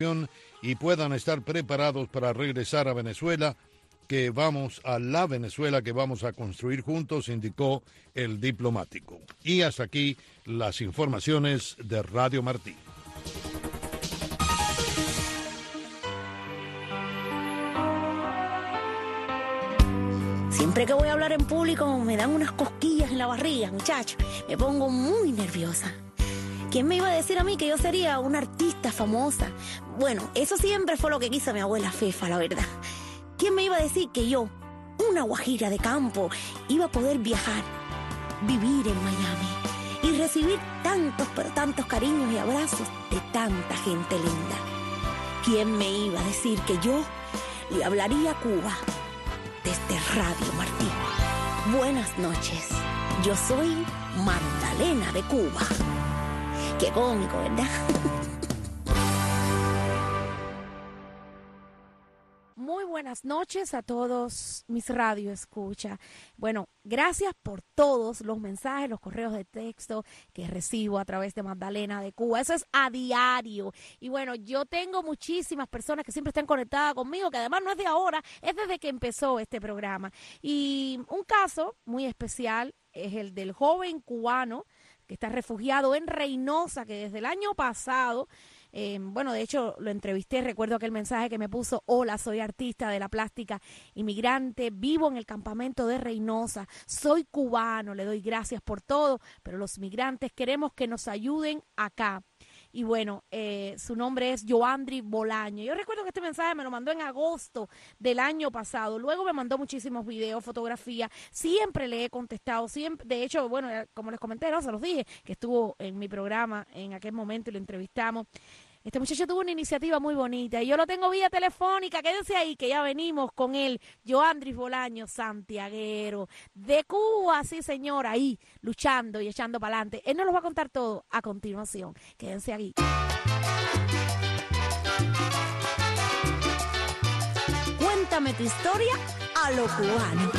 y puedan estar preparados para regresar a Venezuela, que vamos a la Venezuela que vamos a construir juntos, indicó el diplomático. Y hasta aquí las informaciones de Radio Martí. Siempre que voy a hablar en público me dan unas cosquillas en la barriga, muchacho. Me pongo muy nerviosa. ¿Quién me iba a decir a mí que yo sería una artista famosa? Bueno, eso siempre fue lo que quiso mi abuela Fefa, la verdad. ¿Quién me iba a decir que yo, una guajira de campo, iba a poder viajar, vivir en Miami y recibir tantos, pero tantos cariños y abrazos de tanta gente linda? ¿Quién me iba a decir que yo le hablaría a Cuba desde Radio Martí? Buenas noches, yo soy Magdalena de Cuba. Qué cómico, ¿verdad? Muy buenas noches a todos mis radio escucha. Bueno, gracias por todos los mensajes, los correos de texto que recibo a través de Magdalena de Cuba. Eso es a diario. Y bueno, yo tengo muchísimas personas que siempre están conectadas conmigo, que además no es de ahora, es desde que empezó este programa. Y un caso muy especial es el del joven cubano que está refugiado en Reynosa, que desde el año pasado, bueno, de hecho lo entrevisté, recuerdo aquel mensaje que me puso: hola, soy artista de la plástica inmigrante, vivo en el campamento de Reynosa, soy cubano, le doy gracias por todo, pero los migrantes queremos que nos ayuden acá. Y bueno, su nombre es Joandri Bolaño. Yo recuerdo que este mensaje me lo mandó en agosto del año pasado. Luego me mandó muchísimos videos, fotografías. Siempre le he contestado. Siempre, de hecho, bueno, como les comenté, no se los dije, que estuvo en mi programa en aquel momento y lo entrevistamos. Este muchacho tuvo una iniciativa muy bonita y yo lo tengo vía telefónica. Quédense ahí que ya venimos con él, Joandri Bolaño, santiaguero de Cuba, sí señor, ahí luchando y echando para adelante. Él nos lo va a contar todo a continuación. Quédense ahí. Cuéntame tu historia a lo cubano.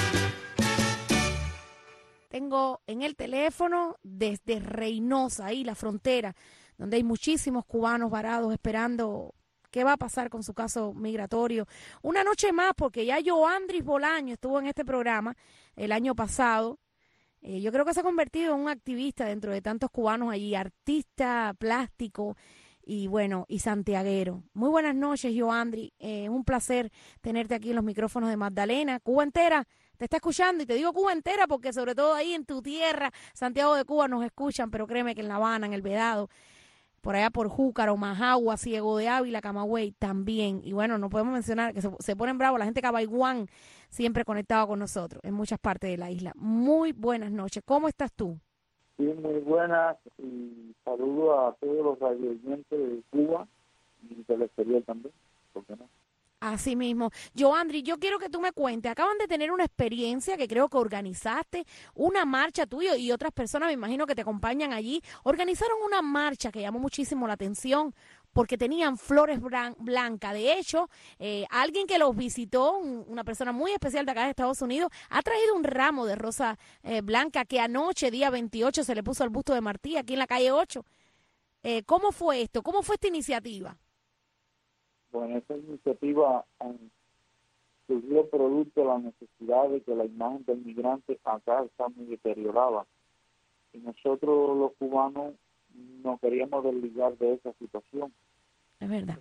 Tengo en el teléfono desde Reynosa, ahí la frontera, donde hay muchísimos cubanos varados esperando qué va a pasar con su caso migratorio. Una noche más, porque ya Joandri Bolaño estuvo en este programa el año pasado. Yo creo que se ha convertido en un activista dentro de tantos cubanos allí, artista plástico y bueno, y santiaguero. Muy buenas noches, Joandri. Un placer tenerte aquí en los micrófonos de Magdalena. Cuba entera te está escuchando, y te digo Cuba entera porque sobre todo ahí en tu tierra, Santiago de Cuba, nos escuchan, pero créeme que en La Habana, en El Vedado, por allá por Júcaro, Majagua, Ciego de Ávila, Camagüey también. Y bueno, no podemos mencionar que se ponen bravos la gente de Cabaiguán, siempre conectado con nosotros en muchas partes de la isla. Muy buenas noches. ¿Cómo estás tú? Sí, muy buenas, y saludo a todos los radioyentes de Cuba y del exterior también, ¿por qué no? Así mismo. Joandri, yo quiero que tú me cuentes, acaban de tener una experiencia que creo que organizaste, una marcha tuya y otras personas, me imagino que te acompañan allí, organizaron una marcha que llamó muchísimo la atención porque tenían flores blancas. De hecho, alguien que los visitó, una persona muy especial de acá de Estados Unidos, ha traído un ramo de rosa blanca que anoche, día 28, se le puso al busto de Martí, aquí en la calle 8. ¿Cómo fue esto? ¿Cómo fue esta iniciativa? Bueno, esta iniciativa surgió producto de la necesidad de que la imagen del migrante acá está muy deteriorada. Y nosotros los cubanos no queríamos desligar de esa situación. Es verdad.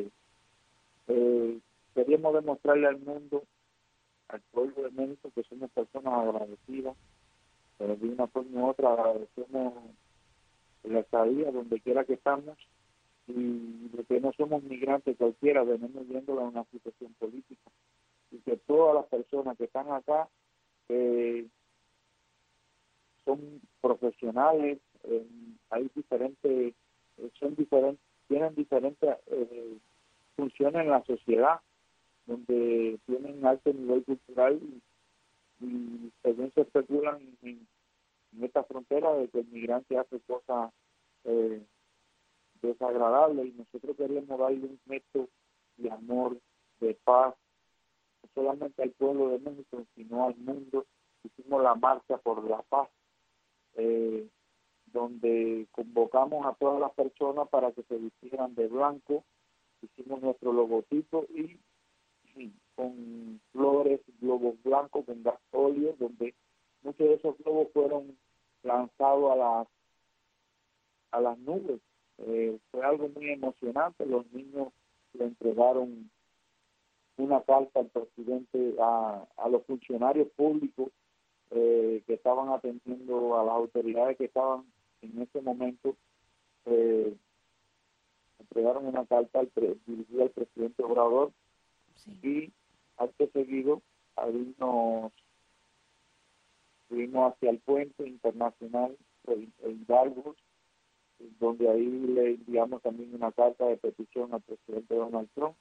Queríamos demostrarle al mundo, al pueblo de México, que somos personas agradecidas, pero de una forma u otra agradecemos la estadía donde quiera que estamos, y de que no somos migrantes cualquiera, venimos viéndola en una situación política, y que todas las personas que están acá son profesionales, hay diferentes, tienen diferentes funciones en la sociedad, donde tienen alto nivel cultural, y según se especulan en esta frontera de que el migrante hace cosas desagradables, y nosotros queríamos darle un gesto de amor, de paz, no solamente al pueblo de México, sino al mundo. Hicimos la marcha por la paz, donde convocamos a todas las personas para que se vistieran de blanco, logotipo y con flores, globos blancos con gasóleo, donde muchos de esos globos fueron lanzados a las nubes. Fue algo muy emocionante. Los niños le entregaron una carta al presidente, a los funcionarios públicos que estaban atendiendo, a las autoridades que estaban en ese momento. Entregaron una carta dirigida al presidente Obrador. Sí. Y acto seguido fuimos hacia el puente internacional en Hidalgo, donde ahí le enviamos también una carta de petición al presidente Donald Trump.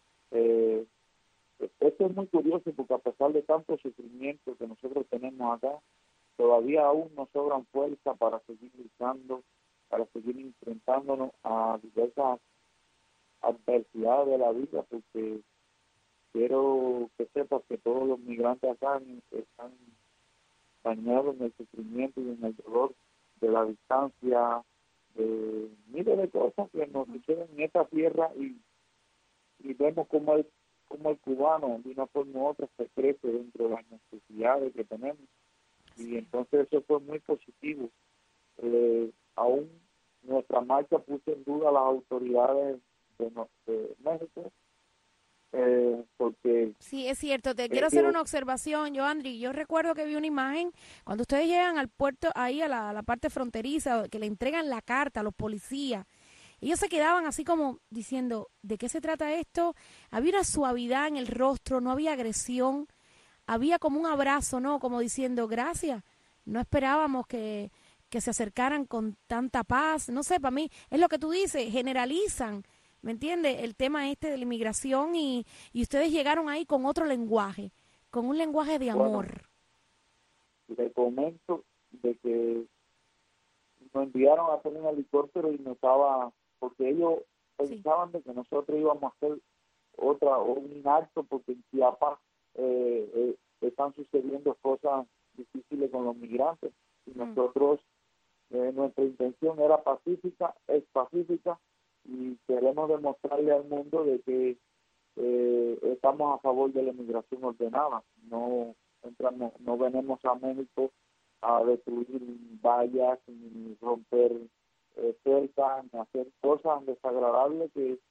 Esto es muy curioso porque a pesar de tanto sufrimiento que nosotros tenemos acá, todavía aún nos sobran fuerza para seguir luchando, para seguir enfrentándonos a diversas adversidades de la vida, porque quiero que sepas que todos los migrantes acá están bañados en el sufrimiento y en el dolor de la distancia, de miles de cosas que nos suceden en esta tierra, y vemos como el cubano de una forma u otra se crece dentro de las necesidades que tenemos, y entonces eso fue muy positivo. Aún nuestra marcha puso en duda a las autoridades de México, porque... Sí, es cierto. Te quiero hacer una observación, Joandri. Yo recuerdo que vi una imagen cuando ustedes llegan al puerto, ahí a la parte fronteriza, que le entregan la carta a los policías. Ellos se quedaban así como diciendo, ¿de qué se trata esto? Había una suavidad en el rostro, no había agresión, había como un abrazo, ¿no? Como diciendo, gracias. No esperábamos que se acercaran con tanta paz. No sé, para mí es lo que tú dices, generalizan, ¿me entiendes? El tema de la inmigración, y ustedes llegaron ahí con otro lenguaje, con un lenguaje de amor. Bueno, le comento de que nos enviaron a poner un helicóptero y nos estaba, porque ellos pensaban de que nosotros íbamos a hacer un acto, porque en Chiapas están sucediendo cosas difíciles con los migrantes, y nosotros, nuestra intención era pacífica, es pacífica, y queremos demostrarle al mundo de que estamos a favor de la inmigración ordenada. No venimos a México a destruir vallas, ni romper cercas, ni hacer cosas desagradables que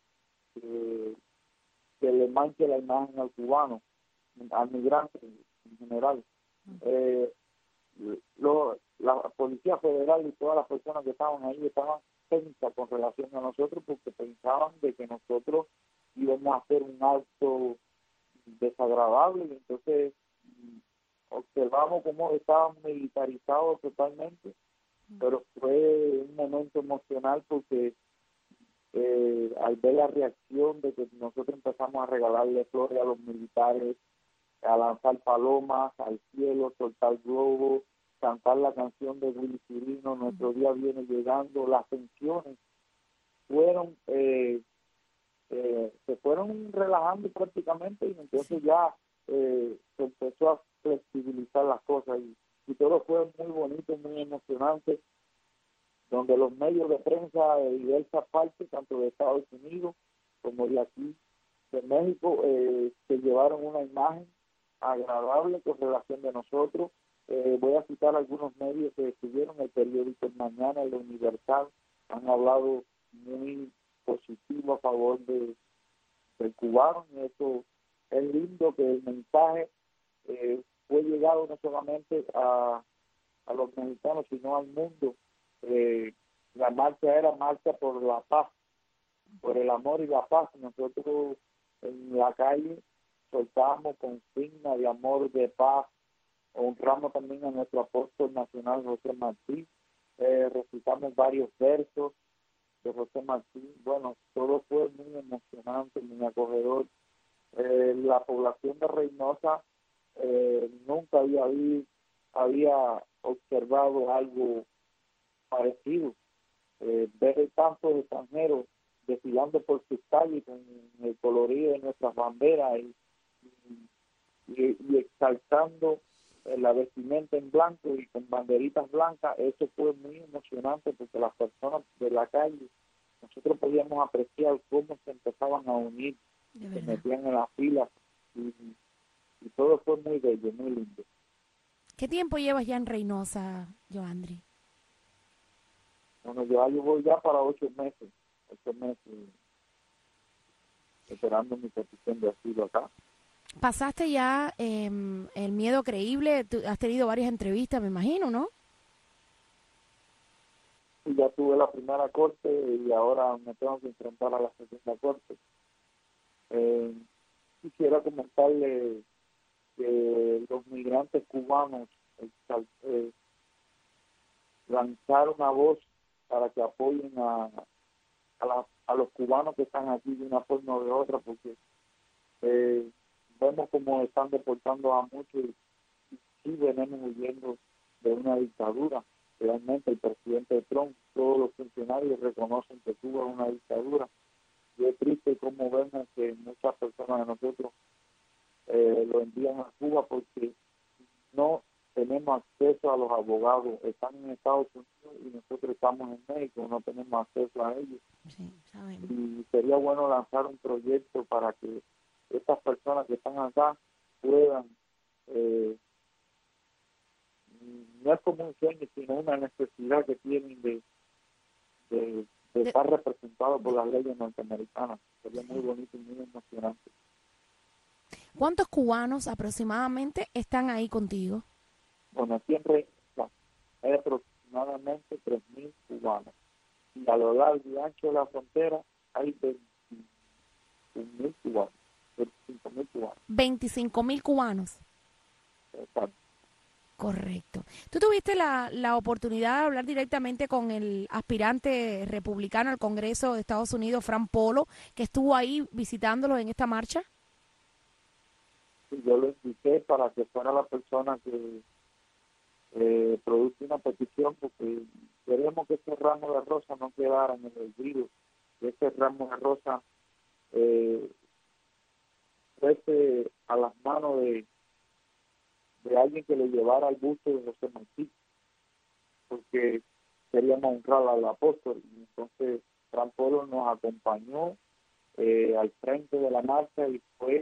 le manche la imagen al cubano, al migrante en general. La Policía Federal y todas las personas que estaban ahí estaban tensas con relación a nosotros, porque pensaban de que nosotros íbamos a hacer un acto desagradable, y entonces observamos cómo estaban militarizados totalmente, pero fue un momento emocional porque al ver la reacción de que nosotros empezamos a regalarle flores a los militares, a lanzar palomas al cielo, soltar globos, cantar la canción de Willy Cirino, Nuestro Día Viene Llegando, las tensiones fueron se fueron relajando prácticamente, y entonces ya se empezó a flexibilizar las cosas, y todo fue muy bonito, muy emocionante, donde los medios de prensa de diversas partes, tanto de Estados Unidos como de aquí, de México, se llevaron una imagen agradable con relación de nosotros. Voy a citar algunos medios que estuvieron, el periódico El Mañana, el Universal, han hablado muy positivo a favor del cubano, y eso es lindo, que el mensaje fue llegado no solamente a los mexicanos, sino al mundo. La marcha era marcha por la paz, por el amor y la paz. Nosotros en la calle soltamos consignas de amor, de paz, honramos también a nuestro apóstol nacional José Martí, recitamos varios versos de José Martí. Bueno, todo fue muy emocionante, muy acogedor. La población de Reynosa nunca había observado algo parecido. Ver tantos extranjeros desfilando por sus calles con el colorido de nuestras banderas y exaltando la vestimenta en blanco y con banderitas blancas, eso fue muy emocionante, porque las personas de la calle, nosotros podíamos apreciar cómo se empezaban a unir De se verdad. metían en las filas y todo fue muy bello, muy lindo. ¿Qué tiempo llevas ya en Reynosa, Joandri? Bueno, yo voy ya para 8 meses esperando mi petición de asilo acá. Pasaste ya el miedo creíble, tú has tenido varias entrevistas, me imagino, ¿no? Y ya tuve la primera corte y ahora me tengo que enfrentar a la segunda corte. Quisiera comentarle que los migrantes cubanos eh, lanzaron una voz para que apoyen a los cubanos que están aquí de una forma o de otra, porque vemos como están deportando a muchos y sí venimos huyendo de una dictadura. Realmente el presidente Trump, todos los funcionarios reconocen que Cuba es una dictadura. Y es triste como vemos que muchas personas de nosotros lo envían a Cuba porque no tenemos acceso a los abogados. Están en Estados Unidos y nosotros estamos en México, no tenemos acceso a ellos. Sí, sabemos. Y sería bueno lanzar un proyecto para que estas personas que están acá puedan, no es como un sueño, sino una necesidad que tienen de estar representados por las leyes norteamericanas. Sería muy bonito y muy emocionante. ¿Cuántos cubanos aproximadamente están ahí contigo? Bueno, siempre hay aproximadamente 3.000 cubanos. Y a lo largo y ancho de la frontera hay 25.000 cubanos. 25.000 cubanos. 25.000 cubanos. Exacto. Correcto. ¿Tú tuviste la oportunidad de hablar directamente con el aspirante republicano al Congreso de Estados Unidos, Fran Polo, que estuvo ahí visitándolos en esta marcha? Y yo lo invité para que fuera la persona que produce una petición, porque queremos que ese ramo de rosa no quedara en el olvido, que ese ramo de rosa fuese a las manos de alguien que le llevara al busto de José Martí, porque queríamos honrar al apóstol. Y entonces Fran Polo nos acompañó al frente de la marcha y fue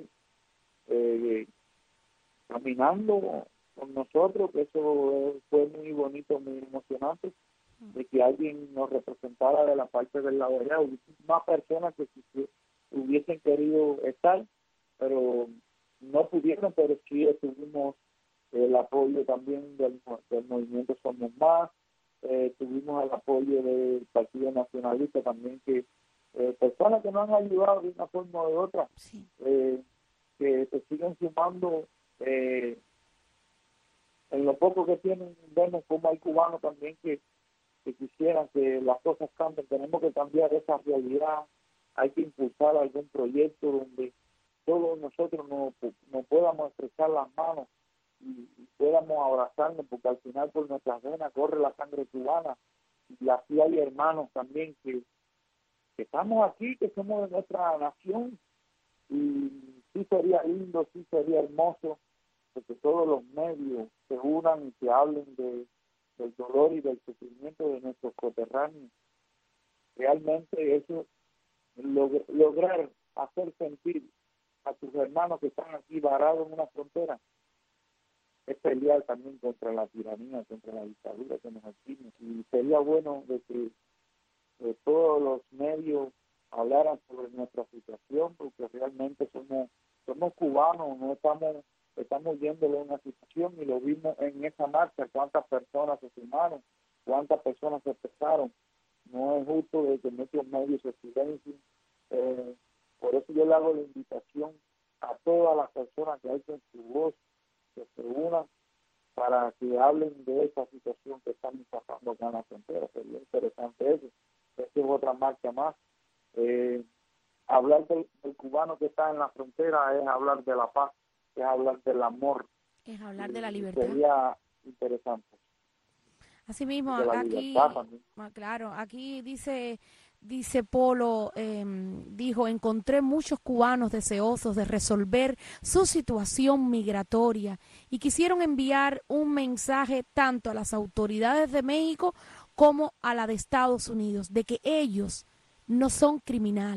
caminando con nosotros, que eso fue muy bonito, muy emocionante, de que alguien nos representara de la parte del lado de allá. Hubo más personas que hubiesen querido estar, pero no pudieron, pero sí tuvimos el apoyo también del movimiento Somos Más, tuvimos el apoyo del Partido Nacionalista también, que personas que nos han ayudado de una forma o de otra, Sí. Que se siguen sumando. En lo poco que tienen, vemos como hay cubanos también que quisieran que las cosas cambien. Tenemos que cambiar esa realidad. Hay que impulsar algún proyecto donde todos nosotros nos podamos estrechar las manos y podamos abrazarnos, porque al final por nuestras venas corre la sangre cubana. Y así hay hermanos también que estamos aquí, que somos de nuestra nación. Y sí sería lindo, sí sería hermoso que todos los medios se unan y que hablen del dolor y del sufrimiento de nuestros coterráneos. Realmente eso, lograr hacer sentir a tus hermanos que están aquí varados en una frontera, es pelear también contra la tiranía, contra la dictadura que nos oprime. Y sería bueno de que todos los medios hablaran sobre nuestra situación, porque realmente somos cubanos, no estamos yéndole a una situación, y lo vimos en esa marcha, cuántas personas se sumaron, cuántas personas se expresaron. No es justo de que nuestros medios se silencien. Por eso yo le hago la invitación a todas las personas que alcen su voz, que se unan para que hablen de esa situación que estamos pasando acá en la frontera. Sería interesante eso. Esa es otra marcha más. Hablar del cubano que está en la frontera es hablar de la paz, es hablar del amor. Es hablar de la libertad. Sería interesante. Así mismo, De la aquí, libertad también. claro, aquí dice Polo, dijo, encontré muchos cubanos deseosos de resolver su situación migratoria y quisieron enviar un mensaje tanto a las autoridades de México como a la de Estados Unidos, de que ellos no son criminales,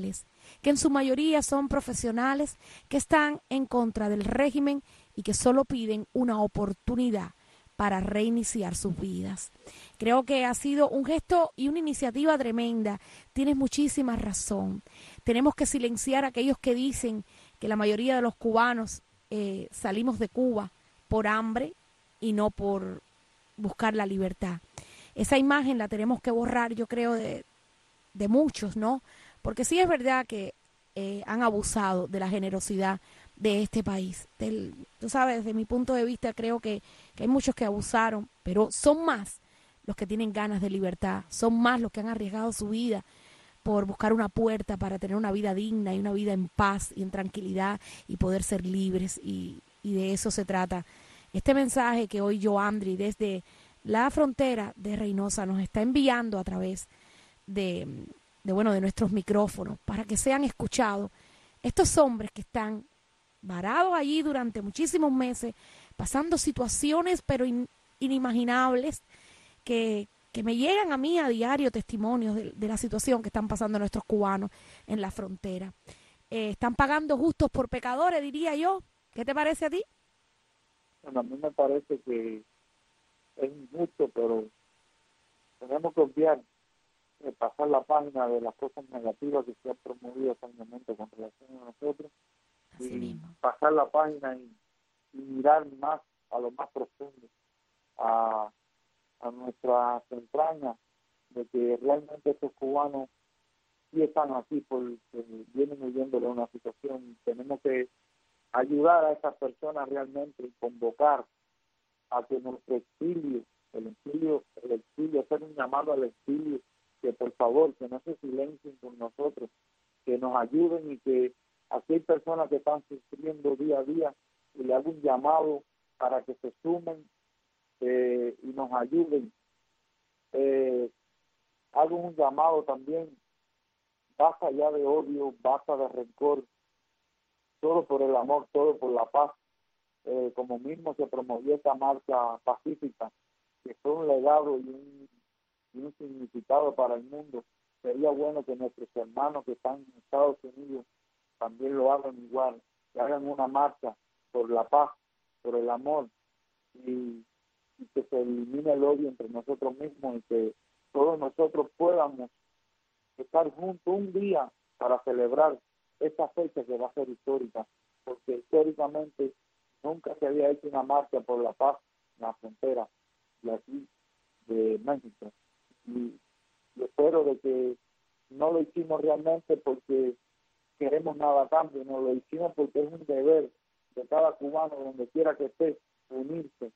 que en su mayoría son profesionales que están en contra del régimen y que solo piden una oportunidad para reiniciar sus vidas. Creo que ha sido un gesto y una iniciativa tremenda. Tienes muchísima razón. Tenemos que silenciar a aquellos que dicen que la mayoría de los cubanos salimos de Cuba por hambre y no por buscar la libertad. Esa imagen la tenemos que borrar, yo creo, de muchos, ¿no? Porque sí es verdad que han abusado de la generosidad de este país. Tú sabes, desde mi punto de vista creo que hay muchos que abusaron, pero son más los que tienen ganas de libertad, son más los que han arriesgado su vida por buscar una puerta para tener una vida digna y una vida en paz y en tranquilidad y poder ser libres, y de eso se trata. Este mensaje que hoy Joandri desde la frontera de Reynosa nos está enviando a través de nuestros micrófonos para que sean escuchados estos hombres que están varados allí durante muchísimos meses, pasando situaciones pero inimaginables que me llegan a mí a diario testimonios de la situación que están pasando nuestros cubanos en la frontera. Están pagando justos por pecadores, diría yo. ¿Qué te parece a ti? Bueno, a mí me parece que es injusto, pero tenemos que obviar, pasar la página de las cosas negativas que se han promovido hasta el momento con relación a nosotros. Así y mismo. pasar la página y mirar más a lo más profundo, a nuestras entrañas, de que realmente estos cubanos sí están aquí porque vienen huyendo de una situación. Tenemos que ayudar a esas personas realmente y convocar a que nuestro exilio, hacer un llamado al exilio, que por favor, que no se silencien con nosotros, que nos ayuden, y que aquí hay personas que están sufriendo día a día, y le hago un llamado para que se sumen y nos ayuden. Hago un llamado también, basta ya de odio, basta de rencor, todo por el amor, todo por la paz. Como mismo se promovió esta marcha pacífica, que fue un legado y un significado para el mundo. Sería bueno que nuestros hermanos que están en Estados Unidos también lo hagan igual, que hagan una marcha por la paz, por el amor, y que se elimine el odio entre nosotros mismos, y que todos nosotros podamos estar juntos un día para celebrar esta fecha que va a ser histórica, porque históricamente nunca se había hecho una marcha por la paz en la frontera de aquí de México. Y espero de que no lo hicimos realmente porque queremos nada a cambio, no lo hicimos porque es un deber de cada cubano, donde quiera que esté, unirse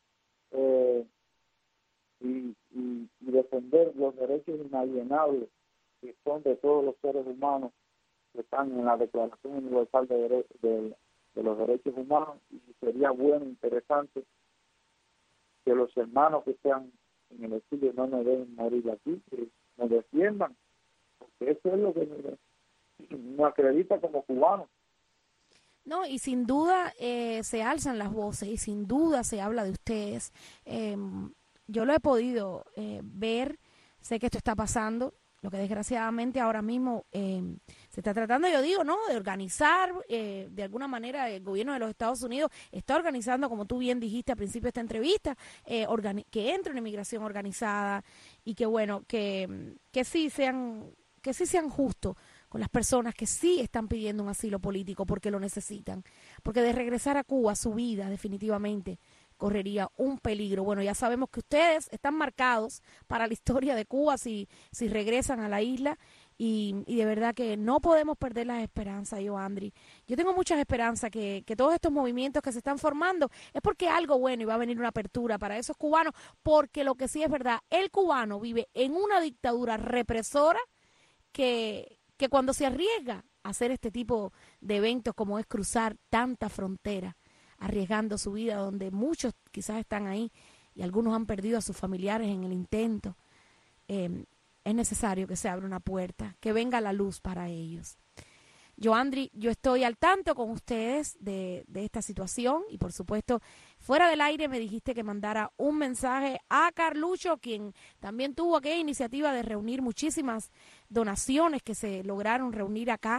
y defender los derechos inalienables que son de todos los seres humanos que están en la Declaración Universal de los Derechos Humanos. Y sería bueno, interesante, que los hermanos que están en el exilio no nos deben morir aquí, que nos defiendan, porque eso es lo que nos acredita como cubanos. No, y sin duda se alzan las voces y sin duda se habla de ustedes. Yo lo he podido ver, sé que esto está pasando, lo que desgraciadamente ahora mismo se está tratando, yo digo, ¿no?, de organizar, de alguna manera el gobierno de los Estados Unidos está organizando, como tú bien dijiste al principio de esta entrevista, que entre una inmigración organizada y que, bueno, que sí sean justos con las personas que sí están pidiendo un asilo político porque lo necesitan, porque de regresar a Cuba su vida definitivamente correría un peligro. Bueno, ya sabemos que ustedes están marcados para la historia de Cuba si regresan a la isla, y de verdad que no podemos perder las esperanzas, Joandri. Yo tengo muchas esperanzas que todos estos movimientos que se están formando es porque algo bueno y va a venir una apertura para esos cubanos, porque lo que sí es verdad, el cubano vive en una dictadura represora que cuando se arriesga a hacer este tipo de eventos como es cruzar tanta frontera, arriesgando su vida, donde muchos quizás están ahí y algunos han perdido a sus familiares en el intento, es necesario que se abra una puerta, que venga la luz para ellos. Joandri, yo estoy al tanto con ustedes de esta situación y por supuesto fuera del aire me dijiste que mandara un mensaje a Carlucho, quien también tuvo aquella iniciativa de reunir muchísimas donaciones que se lograron reunir acá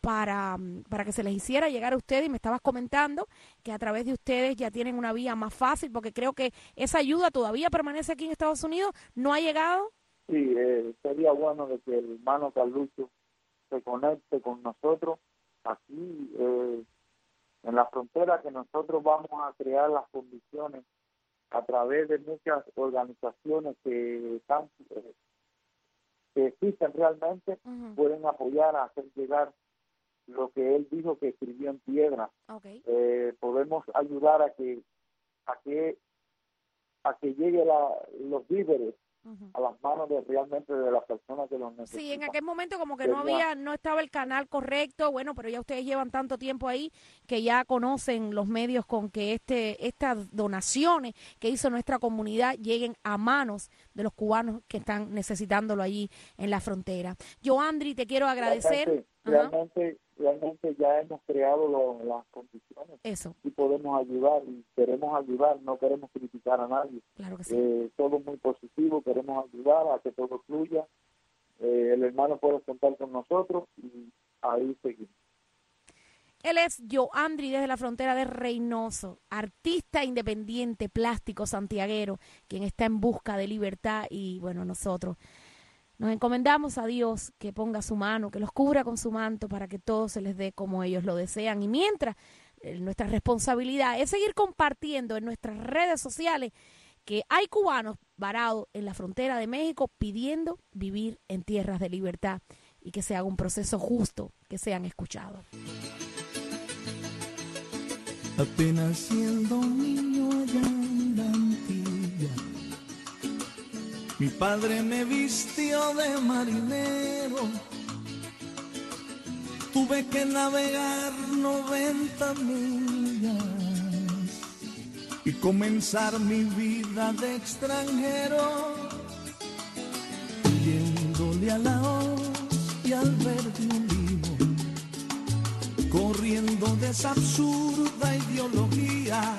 para que se les hiciera llegar a ustedes, y me estabas comentando que a través de ustedes ya tienen una vía más fácil, porque creo que esa ayuda todavía permanece aquí en Estados Unidos, ¿no ha llegado? Sí, sería bueno de que el hermano Carlucho se conecte con nosotros aquí en la frontera, que nosotros vamos a crear las condiciones a través de muchas organizaciones que están que existen realmente, pueden apoyar a hacer llegar lo que él dijo que escribió en piedra. Okay. Podemos ayudar a que llegue los víveres a las manos realmente de las personas que los necesitan. Sí, en aquel momento como que no estaba el canal correcto, bueno, pero ya ustedes llevan tanto tiempo ahí que ya conocen los medios con que estas donaciones que hizo nuestra comunidad lleguen a manos de los cubanos que están necesitándolo allí en la frontera. Yoandri, te quiero agradecer. Realmente ya hemos creado las condiciones. Eso. Y podemos ayudar, y queremos ayudar, no queremos criticar a nadie. Claro que sí. Todo muy positivo, queremos ayudar a que todo fluya. El hermano puede contar con nosotros y ahí seguimos. Él es Yoandri desde la frontera de Reynoso, artista independiente, plástico, santiaguero, quien está en busca de libertad, y bueno, nosotros nos encomendamos a Dios que ponga su mano, que los cubra con su manto para que todo se les dé como ellos lo desean. Y mientras, nuestra responsabilidad es seguir compartiendo en nuestras redes sociales que hay cubanos varados en la frontera de México pidiendo vivir en tierras de libertad y que se haga un proceso justo, que sean escuchados. Apenas siendo niño allá en la Antilla, mi padre me vistió de marinero. Tuve que navegar 90 millas y comenzar mi vida de extranjero, yéndole a la hoz y al verdulino, corriendo de esa absurda ideología.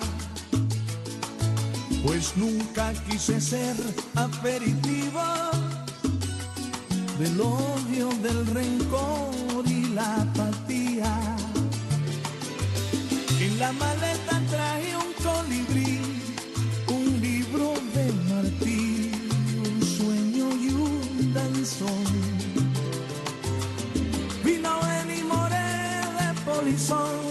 Pues nunca quise ser aperitivo del odio, del rencor y la apatía. En la maleta traje un colibrí, un libro de Martí, un sueño y un danzón. Vino Benny Moré de Polizón,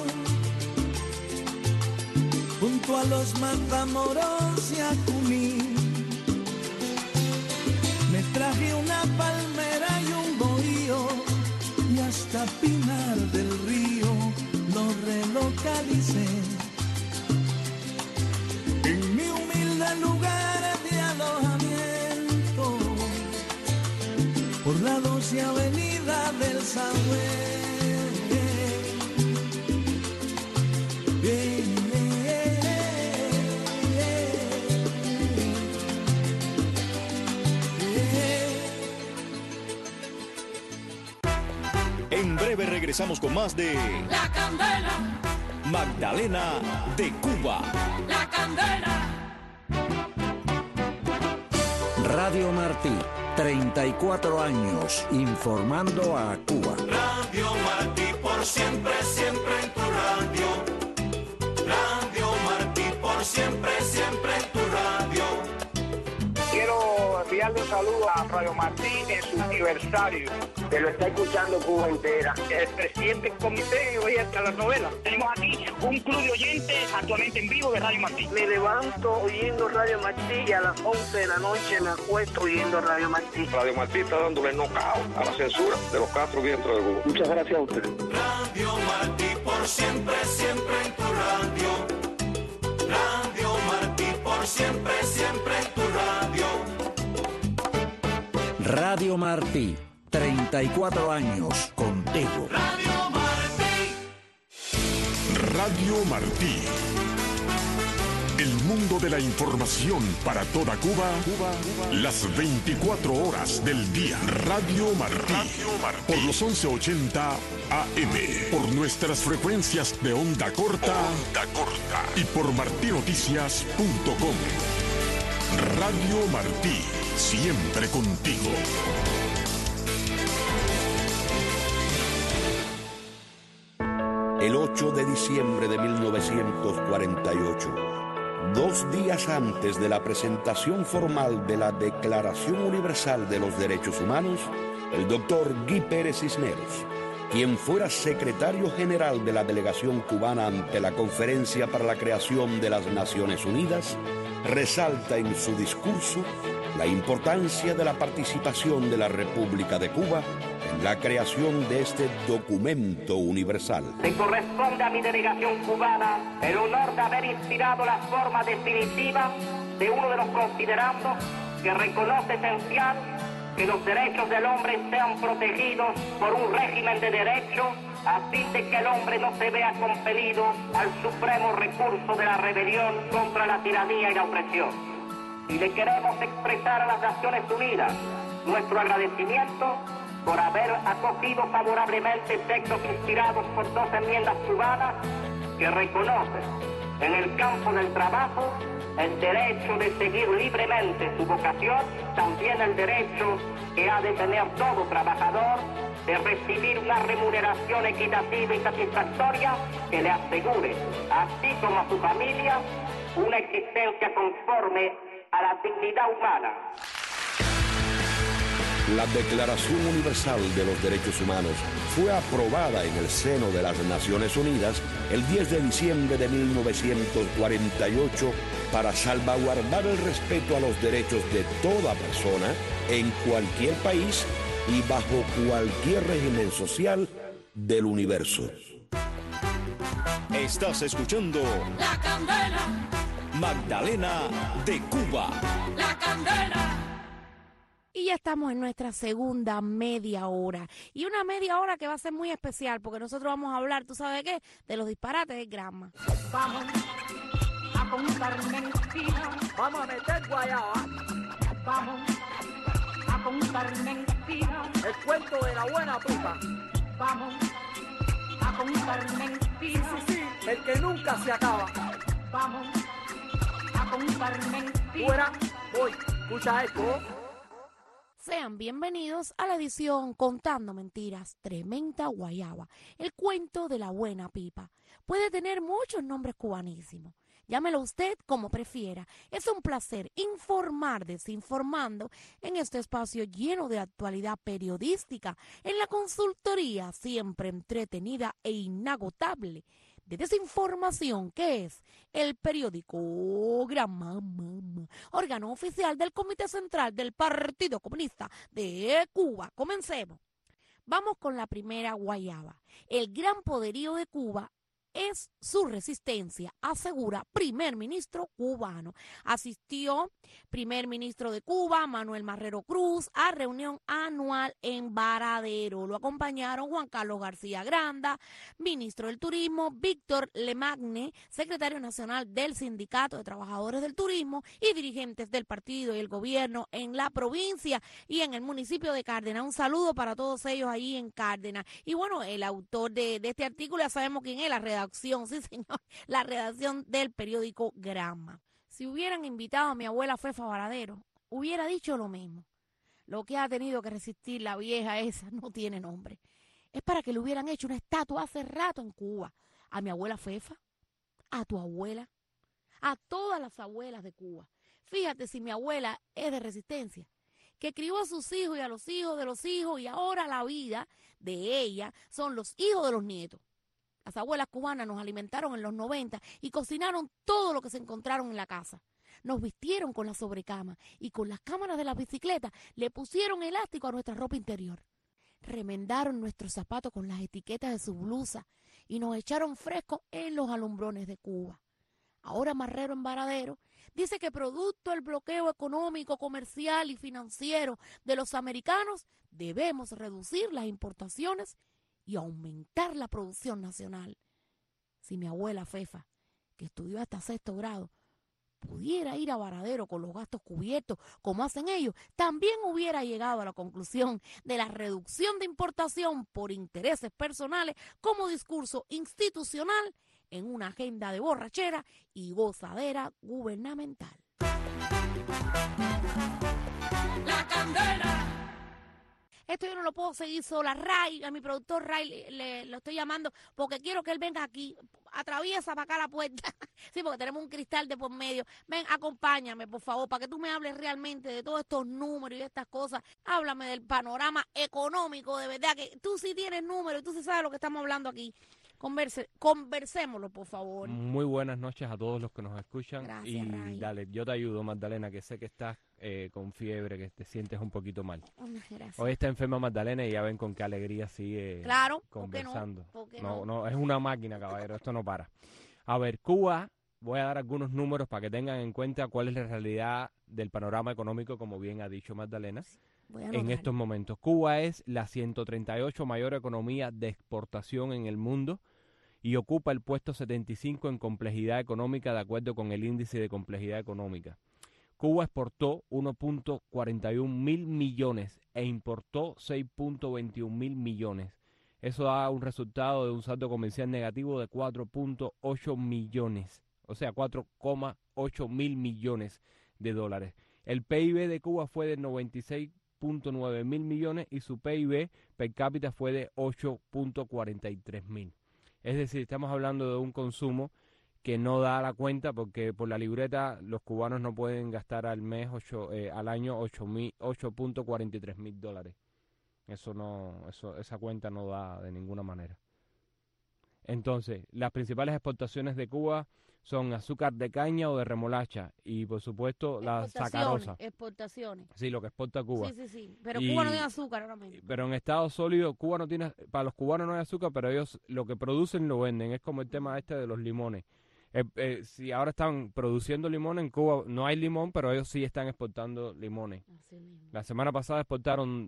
junto a los Matamoros y a Cuní. Me traje una palmera y un bohío, y hasta Pinar del Río lo relocalicé. En mi humilde lugar de alojamiento, por la 12 avenida del Sagüe. En breve regresamos con más de La Candela, Magdalena de Cuba. La Candela. Radio Martí, 34 años informando a Cuba. Radio Martí por siempre, siempre en tu radio. Radio Martí por siempre, siempre en tu radio. Quiero enviarle un saludo a Radio Martí en su aniversario. Que lo está escuchando Cuba entera. El presidente del comité hoy hasta las novelas. Tenemos aquí un club de oyentes actualmente en vivo de Radio Martí. Me levanto oyendo Radio Martí y a las 11 de la noche me acuesto oyendo Radio Martí. Radio Martí está dándole knockout a la censura de los 4 vientos de Cuba. Muchas gracias a usted. Radio Martí por siempre, siempre en tu radio. Radio Martí por siempre, siempre en tu radio. Radio Martí, 34 años contigo. Radio Martí. Radio Martí. El mundo de la información para toda Cuba, las 24 horas del día. Radio Martí. Por los 1180 AM. Por nuestras frecuencias de onda corta. Y por martinoticias.com. Radio Martí. Siempre contigo. el 8 de diciembre de 1948. 2 días antes de la presentación formal de la Declaración Universal de los Derechos Humanos, el doctor Guy Pérez Cisneros, quien fuera secretario general de la delegación cubana ante la Conferencia para la Creación de las Naciones Unidas, resalta en su discurso la importancia de la participación de la República de Cuba en la creación de este documento universal. Le corresponde a mi delegación cubana el honor de haber inspirado la forma definitiva de uno de los considerandos que reconoce esencial que los derechos del hombre sean protegidos por un régimen de derecho a fin de que el hombre no se vea compelido al supremo recurso de la rebelión contra la tiranía y la opresión. Y le queremos expresar a las Naciones Unidas nuestro agradecimiento por haber acogido favorablemente textos inspirados por 2 enmiendas cubanas que reconocen en el campo del trabajo el derecho de seguir libremente su vocación, también el derecho que ha de tener todo trabajador de recibir una remuneración equitativa y satisfactoria que le asegure, así como a su familia, una existencia conforme a la dignidad humana. La Declaración Universal de los Derechos Humanos fue aprobada en el seno de las Naciones Unidas el 10 de diciembre de 1948 para salvaguardar el respeto a los derechos de toda persona en cualquier país y bajo cualquier régimen social del universo. Estás escuchando La Candela, Magdalena de Cuba. La Candela. Y ya estamos en nuestra segunda media hora. Y una media hora que va a ser muy especial porque nosotros vamos a hablar, ¿tú sabes qué? De los disparates de Granma. Vamos a contar mentiras. Vamos a meter guayaba. Vamos a contar mentiras. El cuento de la buena pipa. Vamos a contar mentiras. Sí, el que nunca se acaba. Vamos a contar mentiras. Fuera, voy. Escucha esto. Sean bienvenidos a la edición Contando Mentiras, Tremenda Guayaba, el cuento de la buena pipa. Puede tener muchos nombres cubanísimos. Llámelo usted como prefiera. Es un placer informar desinformando en este espacio lleno de actualidad periodística, en la consultoría siempre entretenida e inagotable de desinformación, que es el periódico Granma, órgano oficial del Comité Central del Partido Comunista de Cuba. Comencemos. Vamos con la primera guayaba. El gran poderío de Cuba es su resistencia, asegura primer ministro cubano. Asistió primer ministro de Cuba, Manuel Marrero Cruz, a reunión anual en Varadero. Lo acompañaron Juan Carlos García Granda, ministro del Turismo, Víctor Lemagne, secretario nacional del Sindicato de Trabajadores del Turismo, y dirigentes del partido y el gobierno en la provincia y en el municipio de Cárdenas. Un saludo para todos ellos ahí en Cárdenas. Y bueno, el autor de este artículo, ya sabemos quién es, la redacción, sí señor, la redacción del periódico Granma. Si hubieran invitado a mi abuela Fefa Varadero, hubiera dicho lo mismo. Lo que ha tenido que resistir la vieja esa no tiene nombre. Es para que le hubieran hecho una estatua hace rato en Cuba. A mi abuela Fefa, a tu abuela, a todas las abuelas de Cuba. Fíjate si mi abuela es de resistencia, que crió a sus hijos y a los hijos de los hijos, y ahora la vida de ella son los hijos de los nietos. Las abuelas cubanas nos alimentaron en los 90 y cocinaron todo lo que se encontraron en la casa. Nos vistieron con la sobrecama y con las cámaras de las bicicletas le pusieron elástico a nuestra ropa interior. Remendaron nuestros zapatos con las etiquetas de su blusa y nos echaron fresco en los alumbrones de Cuba. Ahora Marrero en Varadero dice que producto del bloqueo económico, comercial y financiero de los americanos debemos reducir las importaciones y aumentar la producción nacional. Si mi abuela Fefa, que estudió hasta 6º grado, pudiera ir a Varadero con los gastos cubiertos, como hacen ellos, también hubiera llegado a la conclusión de la reducción de importación por intereses personales como discurso institucional en una agenda de borrachera y gozadera gubernamental. La Candela. esto yo no lo puedo seguir sola. Ray, a mi productor Ray lo estoy llamando porque quiero que él venga aquí, atraviesa para acá la puerta. Sí, porque tenemos un cristal de por medio. Ven, acompáñame, por favor, para que tú me hables realmente de todos estos números y estas cosas. Háblame del panorama económico, de verdad, que tú sí tienes números y tú sí sabes lo que estamos hablando aquí. Conversémoslo, por favor. Muy buenas noches a todos los que nos escuchan. Gracias, y Ray. dale, yo te ayudo, Magdalena, que sé que estás con fiebre, que te sientes un poquito mal. Gracias. Hoy está enferma Magdalena y ya ven con qué alegría sigue Claro, conversando. ¿por qué No, no? es una máquina, caballero, esto no para. A ver, Cuba, voy a dar algunos números para que tengan en cuenta cuál es la realidad del panorama económico, como bien ha dicho Magdalena. En estos momentos, Cuba es la 138 mayor economía de exportación en el mundo y ocupa el puesto 75 en complejidad económica de acuerdo con el índice de complejidad económica. Cuba exportó 1.41 mil millones e importó 6.21 mil millones. Eso da un resultado de un saldo comercial negativo de 4.8 millones, o sea, 4,8 mil millones de dólares. El PIB de Cuba fue de 96.9 mil millones y su PIB per cápita fue de 8.43 mil. Es decir, estamos hablando de un consumo que no da la cuenta porque por la libreta los cubanos no pueden gastar al mes al año 8.43 mil dólares. Esa cuenta no da de ninguna manera. Entonces, las principales exportaciones de Cuba son azúcar de caña o de remolacha y, por supuesto, la sacarosa. Exportaciones. Sí, lo que exporta Cuba. Sí. Pero Cuba no tiene azúcar ahora mismo. Pero en estado sólido, Cuba no tiene, para los cubanos no hay azúcar, pero ellos lo que producen lo venden. Es como el tema de los limones. Si ahora están produciendo limón en Cuba, no hay limón, pero ellos sí están exportando limones. La semana pasada exportaron,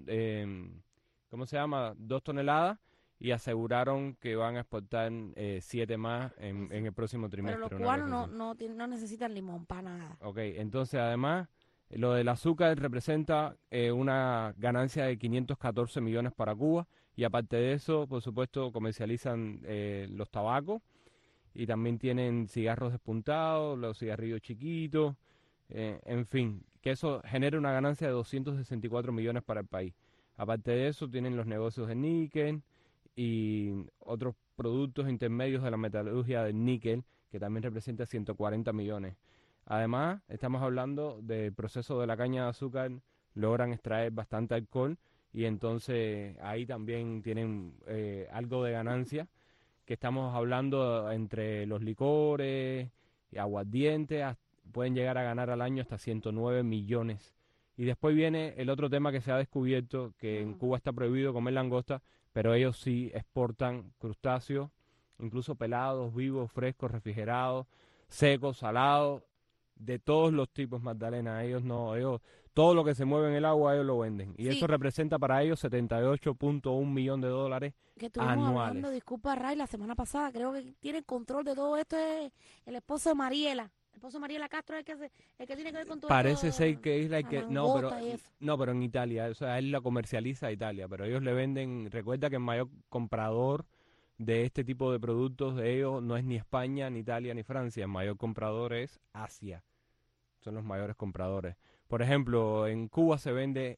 2 toneladas y aseguraron que van a exportar 7 más en el próximo trimestre. Pero los cubanos no necesitan limón para nada. Ok, entonces además lo del azúcar representa una ganancia de 514 millones para Cuba y aparte de eso, por supuesto, comercializan los tabacos y también tienen cigarros despuntados, los cigarrillos chiquitos, en fin, que eso genera una ganancia de 264 millones para el país. Aparte de eso, tienen los negocios de níquel y otros productos intermedios de la metalurgia del níquel, que también representa 140 millones. Además, estamos hablando del proceso de la caña de azúcar, logran extraer bastante alcohol y entonces ahí también tienen algo de ganancia, que estamos hablando entre los licores y aguardientes, pueden llegar a ganar al año hasta 109 millones. Y después viene el otro tema que se ha descubierto, que en Cuba está prohibido comer langosta, pero ellos sí exportan crustáceos, incluso pelados, vivos, frescos, refrigerados, secos, salados, de todos los tipos, Magdalena. Ellos todo lo que se mueve en el agua, ellos lo venden. Y eso representa para ellos 78.1 millones de dólares que estuvimos anuales. Hablando, disculpa, Ray, la semana pasada, creo que tiene control de todo esto es el esposo de Mariela. El esposo de Mariela Castro es el que tiene que ver con todo Parece esto, ser que es la que... No, pero en Italia, o sea, él la comercializa a Italia, pero ellos le venden... Recuerda que el mayor comprador de este tipo de productos de ellos no es ni España, ni Italia, ni Francia. El mayor comprador es Asia. Son los mayores compradores. Por ejemplo, en Cuba se vende...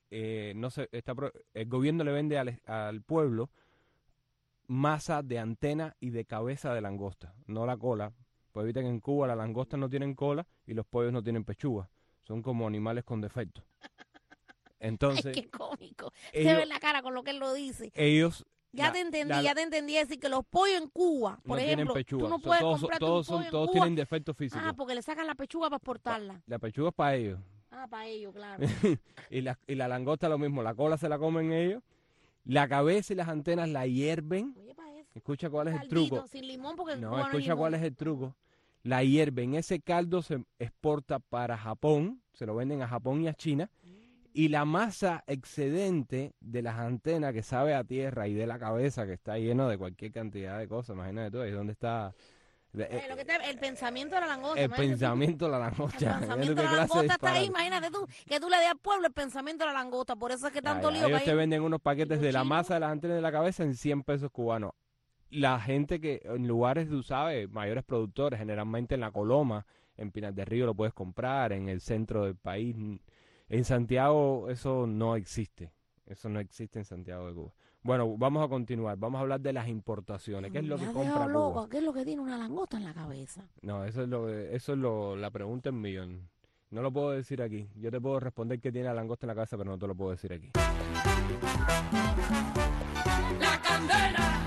el gobierno le vende al pueblo masa de antena y de cabeza de langosta, no la cola. Pues evita que en Cuba las langostas no tienen cola y los pollos no tienen pechuga. Son como animales con defectos. Entonces, ay, qué cómico. Se ve en la cara con lo que él lo dice. Ellos... Ya te entendí. Es decir, que los pollos en Cuba, por ejemplo, tú no puedes comprarte un pollo en todos Cuba. tienen defectos físicos. Ah, porque le sacan la pechuga para exportarla. La pechuga es para ellos. Ah, para ellos, claro. y la langosta lo mismo. La cola se la comen ellos. La cabeza y las antenas la hierven. Oye, para eso. Escucha cuál es el truco. Sin limón, porque en No, Cuba escucha no hay cuál es el truco. La hierven. Ese caldo se exporta para Japón. Se lo venden a Japón y a China. Y la masa excedente de las antenas que sabe a tierra y de la cabeza que está lleno de cualquier cantidad de cosas, imagínate tú, ahí donde está... el pensamiento de la langosta. El pensamiento de la langosta. El pensamiento de la langosta está ahí, imagínate tú, que tú le des al pueblo el pensamiento de la langosta, por eso es que tanto lío que ellos hay. te venden unos paquetes de la masa de las antenas de la cabeza en 100 pesos cubanos. La gente que en lugares, tú sabes, mayores productores, generalmente en La Coloma, en Pinar del Río lo puedes comprar, en el centro del país... En Santiago eso no existe. Eso no existe en Santiago de Cuba. Bueno, vamos a continuar. Vamos a hablar de las importaciones. ¿Qué es lo Me que has compra dejado Cuba? loco. ¿Qué es lo que tiene una langosta en la cabeza? No, la pregunta en millón. No lo puedo decir aquí. Yo te puedo responder que tiene la langosta en la cabeza, pero no te lo puedo decir aquí. La candela.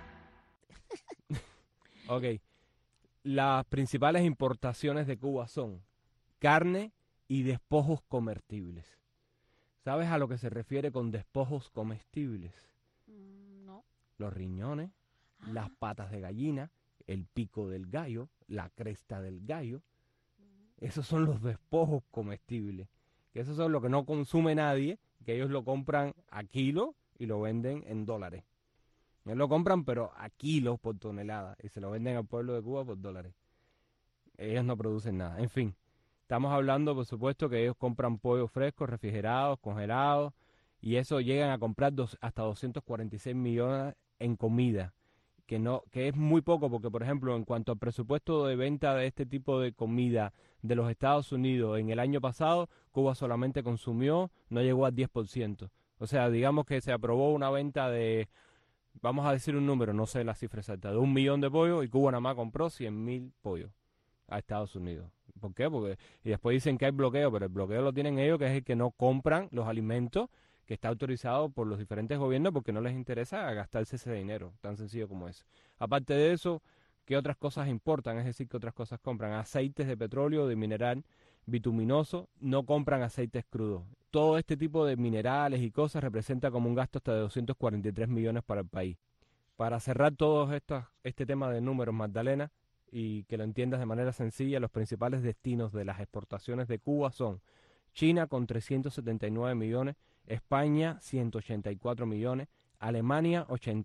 Ok. Las principales importaciones de Cuba son carne y despojos comestibles. ¿Sabes a lo que se refiere con despojos comestibles? No. Los riñones, las patas de gallina, el pico del gallo, la cresta del gallo. Esos son los despojos comestibles. Que esos son lo que no consume nadie, que ellos lo compran a kilo y lo venden en dólares. Ellos lo compran pero a kilos por tonelada y se lo venden al pueblo de Cuba por dólares. Ellos no producen nada. En fin, estamos hablando, por supuesto, que ellos compran pollo fresco, refrigerados, congelados, y eso llegan a comprar hasta 246 millones en comida, que es muy poco porque, por ejemplo, en cuanto al presupuesto de venta de este tipo de comida de los Estados Unidos en el año pasado, Cuba solamente consumió, no llegó al 10%. O sea, digamos que se aprobó una venta de, vamos a decir un número, no sé la cifra exacta, de 1 millón de pollos y Cuba nada más compró 100,000 pollos a Estados Unidos. ¿Por qué? Porque y después dicen que hay bloqueo, pero el bloqueo lo tienen ellos, que es el que no compran los alimentos que está autorizado por los diferentes gobiernos porque no les interesa gastarse ese dinero, tan sencillo como eso. Aparte de eso, ¿qué otras cosas importan? Es decir, ¿qué otras cosas compran? Aceites de petróleo, de mineral bituminoso, no compran aceites crudos. Todo este tipo de minerales y cosas representa como un gasto hasta de 243 millones para el país. Para cerrar todo este tema de números, Magdalena, y que lo entiendas de manera sencilla, los principales destinos de las exportaciones de Cuba son China con 379 millones, España 184 millones, Alemania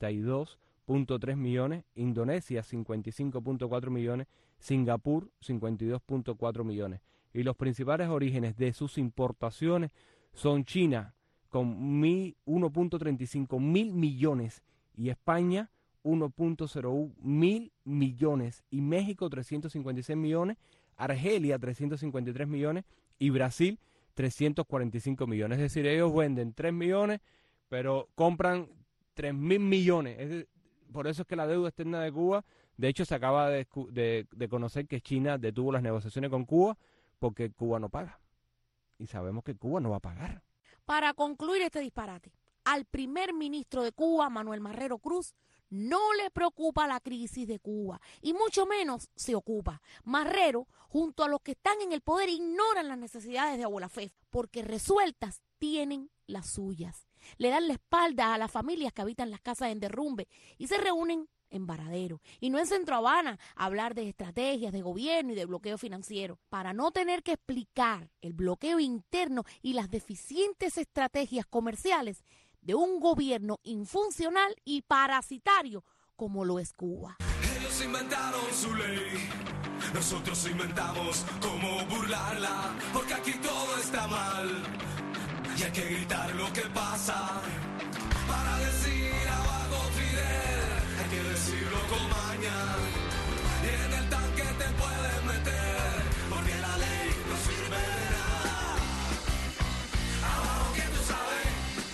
82.3 millones, Indonesia 55.4 millones, Singapur 52.4 millones. Y los principales orígenes de sus importaciones son China con 1.35 mil millones y España 1.01 mil millones y México 356 millones, Argelia 353 millones y Brasil 345 millones. Es decir, ellos venden 3 millones, pero compran 3.000 millones. Por eso es que la deuda externa de Cuba, de hecho se acaba de conocer que China detuvo las negociaciones con Cuba porque Cuba no paga. Y sabemos que Cuba no va a pagar. Para concluir este disparate, al primer ministro de Cuba, Manuel Marrero Cruz, no le preocupa la crisis de Cuba y mucho menos se ocupa. Marrero, junto a los que están en el poder, ignoran las necesidades de Abuela Fef porque resueltas tienen las suyas. Le dan la espalda a las familias que habitan las casas en derrumbe y se reúnen en Varadero y no en Centro Habana a hablar de estrategias de gobierno y de bloqueo financiero. Para no tener que explicar el bloqueo interno y las deficientes estrategias comerciales de un gobierno infuncional y parasitario como lo es Cuba. Ellos inventaron su ley, nosotros inventamos cómo burlarla, porque aquí todo está mal y hay que gritar lo que pasa. Para decir abajo Fidel, hay que decirlo con maña, y en el tanque te puedes meter, porque la ley no sirve de nada. Abajo que tú sabes.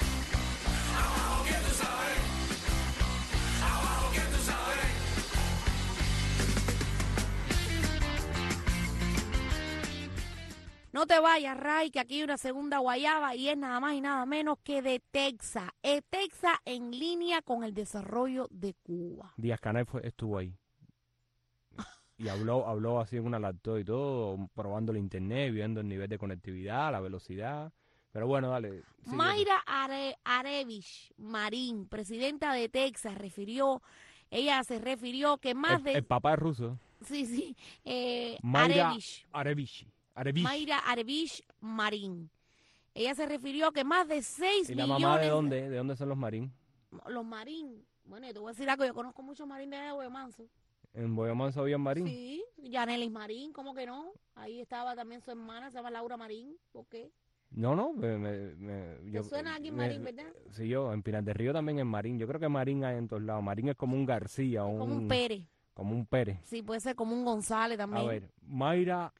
No te vayas, Ray, que aquí hay una segunda guayaba y es nada más y nada menos que de Texas. Texas en línea con el desarrollo de Cuba. Díaz-Canel estuvo ahí. Y habló así en una laptop y todo, probando el internet, viendo el nivel de conectividad, la velocidad. Pero bueno, dale. Sigue. Mayra Arevich Marín, presidenta de Texas, ella se refirió que más de... El papá es ruso. Sí. Mayra Arevich. Arevich. Mayra Arevich Marín. Ella se refirió que más de 6 ¿Y la millones... mamá de dónde? ¿De dónde son los Marín? Los Marín. Bueno, te voy a decir algo, yo conozco muchos Marín de Boyamanso. ¿En Boyamanso había Marín? Sí, Yanelis Marín, ¿cómo que no? Ahí estaba también su hermana, se llama Laura Marín. ¿Por qué? No, ¿Te suena aquí Marín, verdad? Sí, yo, en Pinar del Río también en Marín. Yo creo que Marín hay en todos lados. Marín es como un García. Como un Pérez. Como un Pérez. Sí, puede ser como un González también. A ver, Mayra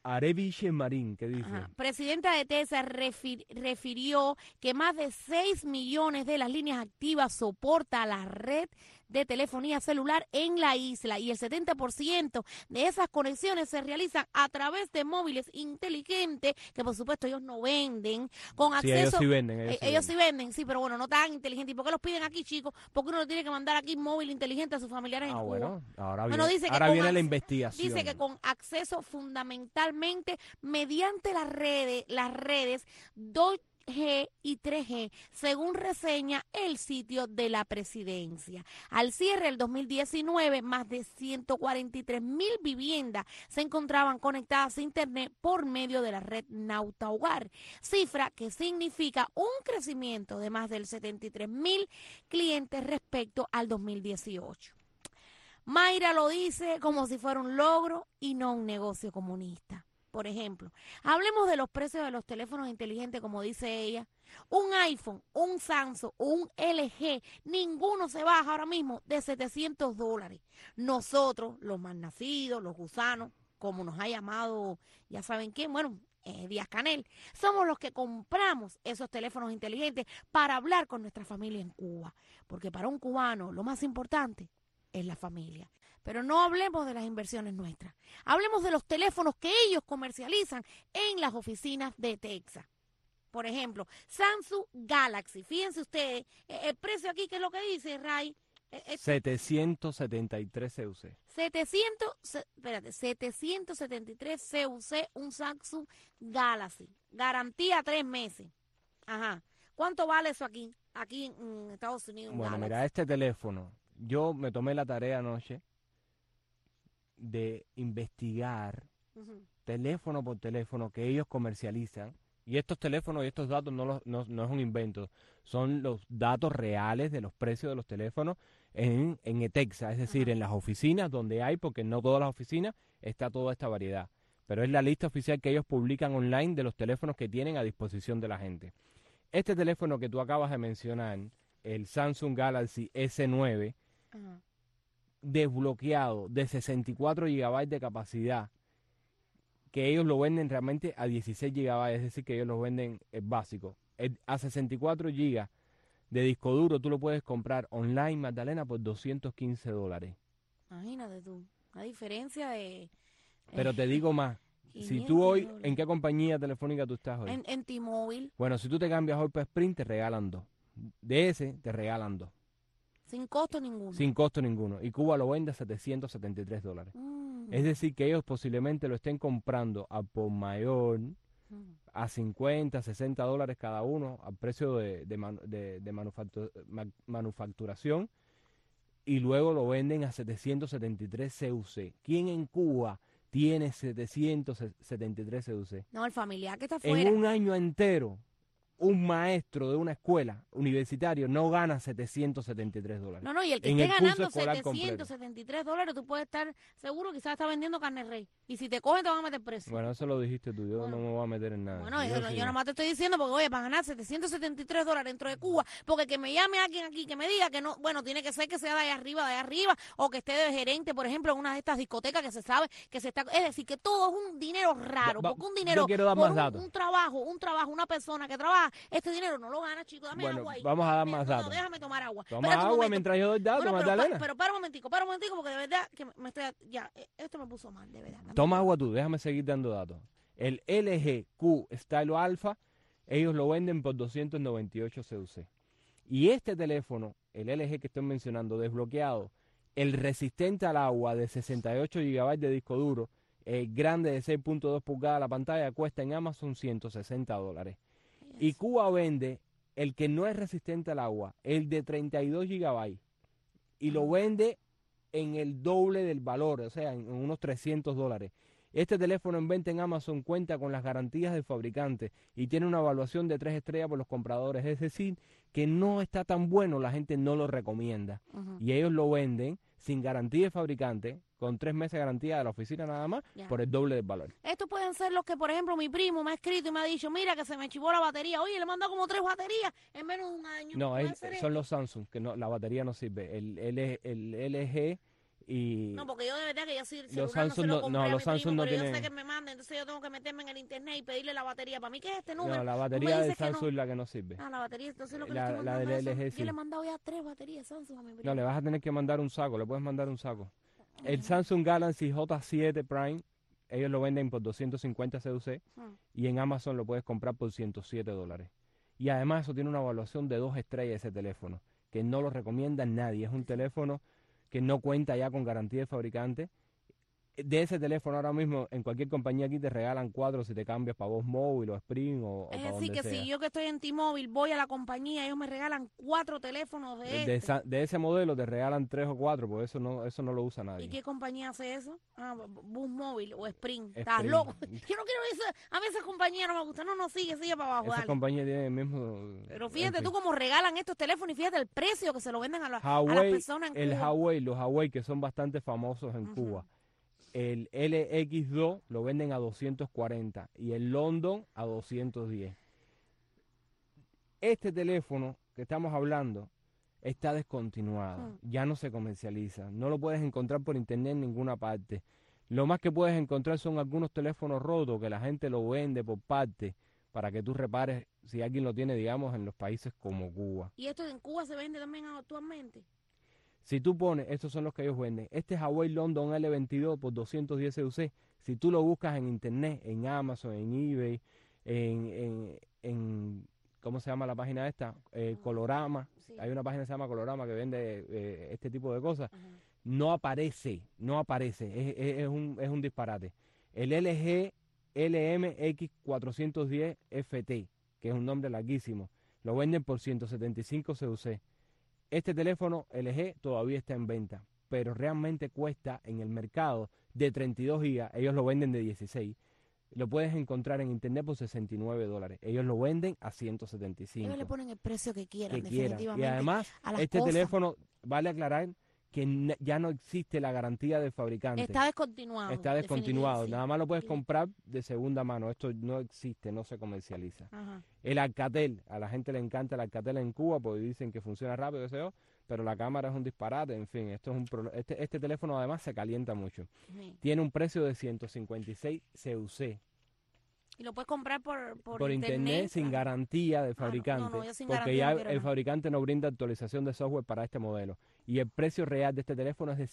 Areviche Marín, ¿qué dice? Ajá. Presidenta de TESA refirió que más de 6 millones de las líneas activas soporta la red de telefonía celular en la isla y el 70% de esas conexiones se realizan a través de móviles inteligentes que por supuesto ellos no venden con acceso. Ellos sí venden. Ellos sí venden, sí, pero bueno, no tan inteligentes. ¿Y por qué los piden aquí, chicos? Porque uno le tiene que mandar aquí móvil inteligente a sus familiares en Cuba. Bueno, ahora Bueno, viene, dice que ahora con viene la investigación. Dice que con acceso fundamentalmente mediante las redes 2G y 3G, según reseña el sitio de la presidencia. Al cierre del 2019, más de 143,000 viviendas se encontraban conectadas a Internet por medio de la red Nauta Hogar, cifra que significa un crecimiento de más del 73,000 clientes respecto al 2018. Mayra lo dice como si fuera un logro y no un negocio comunista. Por ejemplo, hablemos de los precios de los teléfonos inteligentes, como dice ella. Un iPhone, un Samsung, un LG, ninguno se baja ahora mismo de $700. Nosotros, los más nacidos, los gusanos, como nos ha llamado, ya saben quién, bueno, Díaz Canel, somos los que compramos esos teléfonos inteligentes para hablar con nuestra familia en Cuba. Porque para un cubano lo más importante es la familia. Pero no hablemos de las inversiones nuestras. Hablemos de los teléfonos que ellos comercializan en las oficinas de Texas. Por ejemplo, Samsung Galaxy. Fíjense ustedes, el precio aquí, ¿qué es lo que dice, Ray? 773 CUC. 773 CUC, un Samsung Galaxy. Garantía 3 meses. Ajá. ¿Cuánto vale eso aquí? Aquí en Estados Unidos. Bueno, Galaxy. mira, este teléfono, yo me tomé la tarea anoche de investigar teléfono por teléfono que ellos comercializan. Y estos teléfonos y estos datos no es un invento, son los datos reales de los precios de los teléfonos en Texas, es decir, en las oficinas donde hay, porque no todas las oficinas está toda esta variedad. Pero es la lista oficial que ellos publican online de los teléfonos que tienen a disposición de la gente. Este teléfono que tú acabas de mencionar, el Samsung Galaxy S9, desbloqueado de 64 GB de capacidad, que ellos lo venden realmente a 16 GB, es decir, que ellos lo venden básico. A 64 GB de disco duro tú lo puedes comprar online, Magdalena, por $215. Imagínate tú, la diferencia de... Pero te digo más, si tú hoy, ¿en qué compañía telefónica tú estás hoy? En T-Mobile. Bueno, si tú te cambias hoy por Sprint, te regalan 2. De ese, te regalan 2. Sin costo ninguno. Sin costo ninguno. Y Cuba lo vende a $773. Es decir, que ellos posiblemente lo estén comprando a por mayor, a $50, $60 cada uno, al precio de manufacturación, y luego lo venden a 773 CUC. ¿Quién en Cuba tiene 773 CUC? No, el familiar que está afuera. En un año entero, un maestro de una escuela universitaria no gana $773. No, y el que esté ganando $773, tú puedes estar seguro que quizás está vendiendo carne rey. Y si te cogen, te van a meter preso. Bueno, eso lo dijiste tú, yo no me voy a meter en nada. Bueno, yo nada más te estoy diciendo porque, oye, para ganar $773 dentro de Cuba, porque que me llame alguien aquí que me diga que no, bueno, tiene que ser que sea de allá arriba, o que esté de gerente, por ejemplo, en una de estas discotecas que se sabe que se está... Es decir, que todo es un dinero raro, porque un dinero... Yo quiero dar por más datos. Un trabajo, una persona que trabaja, este dinero no lo gana, chico, dame agua ahí. Vamos a dar más datos. No, déjame tomar agua. Toma agua mientras yo doy datos, Magdalena. Pero para un momentico, porque de verdad que me estoy... Ya, esto me puso mal, de verdad. Toma agua tú, déjame seguir dando datos. El LG Q Stylo Alpha, ellos lo venden por 298 CUC. Y este teléfono, el LG que estoy mencionando, desbloqueado, el resistente al agua de 68 GB de disco duro, el grande de 6.2 pulgadas la pantalla, cuesta en Amazon $160. Y Cuba vende el que no es resistente al agua, el de 32 GB, y lo vende en el doble del valor, o sea, en unos $300. Este teléfono en venta en Amazon cuenta con las garantías del fabricante y tiene una evaluación de 3 estrellas por los compradores, es decir, que no está tan bueno, la gente no lo recomienda. Y ellos lo venden sin garantía de fabricante, con 3 meses de garantía de la oficina nada más, por el doble del valor. Estos pueden ser los que, por ejemplo, mi primo me ha escrito y me ha dicho, mira que se me chivó la batería. Oye, le manda como 3 baterías en menos de un año. No, son los Samsung, que no, la batería no sirve. El LG Y No, porque yo de verdad que yo sí el los celular Samsung no se lo compré a los mi Samsung primo, no pero yo tienen... sé que me manda, entonces yo tengo que meterme en el internet y pedirle la batería. Para mí, ¿qué es este No, número? la Tú me batería de dices que no. Samsung es la que no sirve. Ah, la batería, entonces lo que La- le estoy la mandando del es LG Yo sí. le he mandado ya 3 baterías Samsung a mi primo. No, le vas a tener que mandar un saco, le puedes mandar un saco. El Samsung Galaxy J7 Prime, ellos lo venden por 250 CUC y en Amazon lo puedes comprar por $107. Y además eso tiene una evaluación de 2 estrellas ese teléfono, que no lo recomienda nadie. Es un teléfono que no cuenta ya con garantía de fabricante. De ese teléfono ahora mismo en cualquier compañía aquí te regalan 4 si te cambias para Voz Móvil o Sprint o Es para decir, donde que sea. si yo que estoy en T-Mobile voy a la compañía, ellos me regalan 4 teléfonos de De, este. de ese modelo te regalan 3 o 4, porque eso no lo usa ¿Y nadie. qué compañía hace eso? Ah, Bus Móvil o Sprint. Estás Sprint. loco. Yo no quiero eso. A mí esa compañía no me gusta. No, sigue para abajo. Esa Dale. compañía tiene el mismo... Pero fíjate en tú fin. cómo regalan estos teléfonos y fíjate el precio que se lo venden a las Huawei, personas en Cuba. los Huawei que son bastante famosos en Cuba. El LX2 lo venden a 240 y el London a 210. Este teléfono que estamos hablando está descontinuado, ya no se comercializa, no lo puedes encontrar por internet en ninguna parte. Lo más que puedes encontrar son algunos teléfonos rotos que la gente lo vende por parte para que tú repares si alguien lo tiene, digamos, en los países como Cuba. ¿Y esto en Cuba se vende también actualmente? Si tú pones, estos son los que ellos venden, este Huawei London L22 por 210 CUC, si tú lo buscas en internet, en Amazon, en eBay, en ¿cómo se llama la página esta? Colorama, hay una página que se llama Colorama que vende este tipo de cosas, no aparece, es un disparate. El LG LMX410 FT, que es un nombre larguísimo, lo venden por 175 CUC. Este teléfono LG todavía está en venta, pero realmente cuesta en el mercado de 32 GB, ellos lo venden de 16. Lo puedes encontrar en internet por $69. Ellos lo venden a 175. Ellos le ponen el precio que quieran, Y definitivamente. además, a las este cosas. teléfono, vale aclarar que ya no existe la garantía del fabricante. Está descontinuado. Está descontinuado. definitivamente, sí. Nada más lo puedes comprar de segunda mano. Esto no existe, no se comercializa. Ajá. El Alcatel, a la gente le encanta el Alcatel en Cuba porque dicen que funciona rápido, qué sé yo, pero la cámara es un disparate. En fin, esto es este teléfono además se calienta mucho. Sí. Tiene un precio de 156 CUC. Y lo puedes comprar Por internet sin garantía del fabricante, yo sin porque garantía ya no quiero el nada. fabricante no brinda actualización de software para este modelo. Y el precio real de este teléfono es de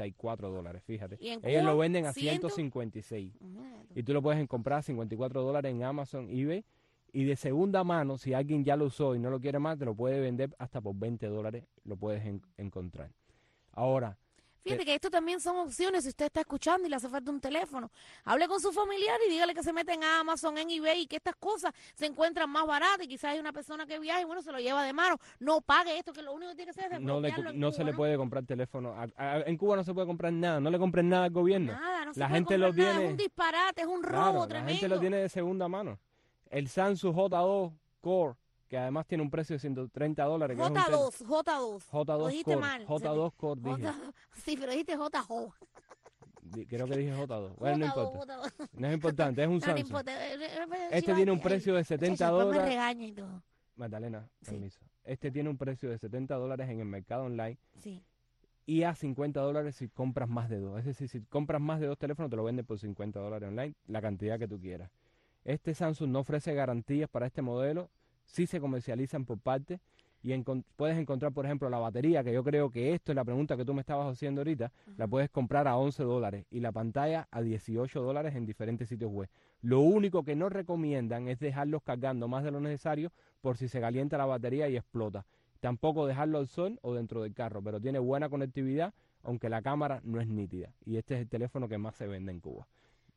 $54, fíjate. ¿Y en Ellos Cuba? lo venden a 100. 156. Y tú lo puedes comprar a $54 en Amazon, eBay. Y de segunda mano, si alguien ya lo usó y no lo quiere más, te lo puede vender hasta por $20, lo puedes encontrar. Ahora, Fíjate que esto también son opciones si usted está escuchando y le hace falta un teléfono. Hable con su familiar y dígale que se meten a Amazon, en eBay y que estas cosas se encuentran más baratas y quizás hay una persona que viaja y bueno, se lo lleva de mano. No pague esto, que lo único que tiene que hacer es no desbloquearlo en no Cuba, se le puede comprar teléfono. En Cuba no se puede comprar nada. No le compren nada al gobierno. Nada, no se la puede gente comprar lo nada, tiene. es un disparate, es un robo Claro, tremendo. la gente lo tiene de segunda mano. El Samsung J2 Core, que además tiene un precio de $130. Que es un J2. J2 Lo dijiste Core. mal. J2 Core dije. Sí, pero dijiste JJ. Creo que dije J2. Bueno, no J2, importa. J2. No es importante, es un No, no Samsung. importa. Este tiene un precio de $70. Después me regaña y todo. Magdalena, permiso. Este tiene un precio de $70 en el mercado online. Sí. Y a $50 si compras más de 2. Es decir, si compras más de 2 teléfonos te lo venden por $50 online, la cantidad que tú quieras. Este Samsung no ofrece garantías para este modelo, sí se comercializan por parte y puedes encontrar, por ejemplo, la batería, que yo creo que esto es la pregunta que tú me estabas haciendo ahorita, la puedes comprar a $11 y la pantalla a $18 en diferentes sitios web. Lo único que no recomiendan es dejarlos cargando más de lo necesario por si se calienta la batería y explota. Tampoco dejarlo al sol o dentro del carro, pero tiene buena conectividad, aunque la cámara no es nítida. Y este es el teléfono que más se vende en Cuba.